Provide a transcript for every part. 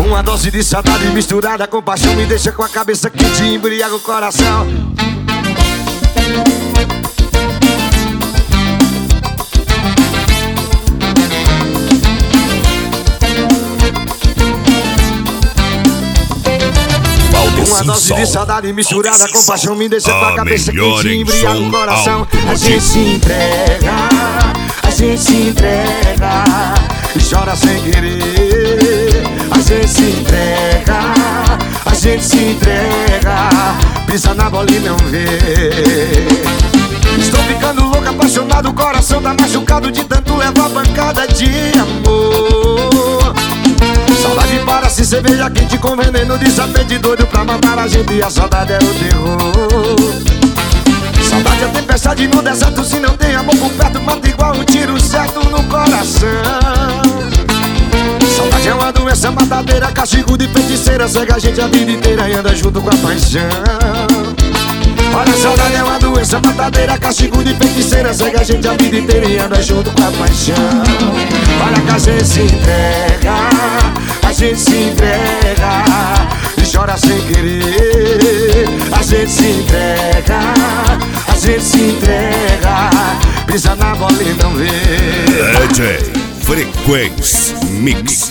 Uma dose de saudade misturada com paixão me deixa com a cabeça quente e embriaga o coração. Uma dose de saudade misturada com paixão me deixa com a cabeça quente e embriaga o coração. A gente se entrega, a gente se entrega e chora sem querer. A gente se entrega, a gente se entrega, pisa na bola e não vê. Estou ficando louco, apaixonado, o coração tá machucado de tanto levar pancada de amor. Saudade parece cerveja quente com veneno de sapete doido pra matar a gente, e a saudade é o terror. Saudade é tempestade no deserto, se não tem amor por perto, mata igual um tiro certo no coração. Saudade é uma doença matadeira, castigo de feiticeira, cega a gente a vida inteira e anda junto com a paixão. Olha, a saudade é uma doença matadeira, castigo de feiticeira, cega a gente a vida inteira e anda junto com a paixão. Olha que a gente se entrega, a gente se entrega e chora sem querer. A gente se entrega, a gente se entrega, pisa na bola e não vê. DJ Frequência Mix.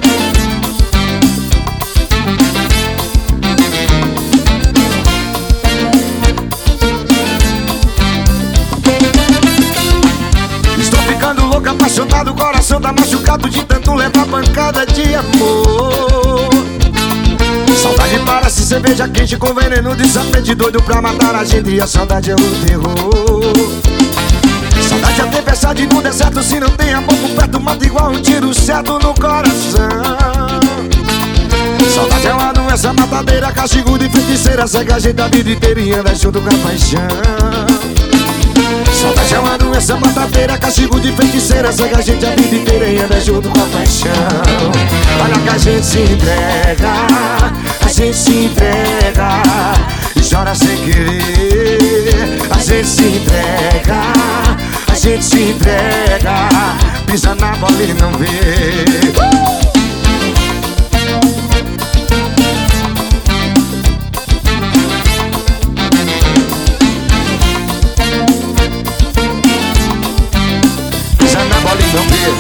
Estou ficando louco, apaixonado, o coração tá machucado de tanto levar pancada de amor. Saudade parece cerveja quente com veneno de sapete doido pra matar a gente, e a saudade é o terror. Saudade é tempestade no deserto, se não tem amor por perto, mata igual um tiro certo no coração. Saudade é uma doença matadeira, castigo de feiticeira, cega a gente a vida inteira e anda junto com a paixão. Saudade é uma doença matadeira, castigo de feiticeira, cega a gente a vida inteira e anda junto com a paixão. Olha que a gente se entrega, a gente se entrega e chora sem querer. A gente se entrega, a gente se entrega, pisa na bola e não vê.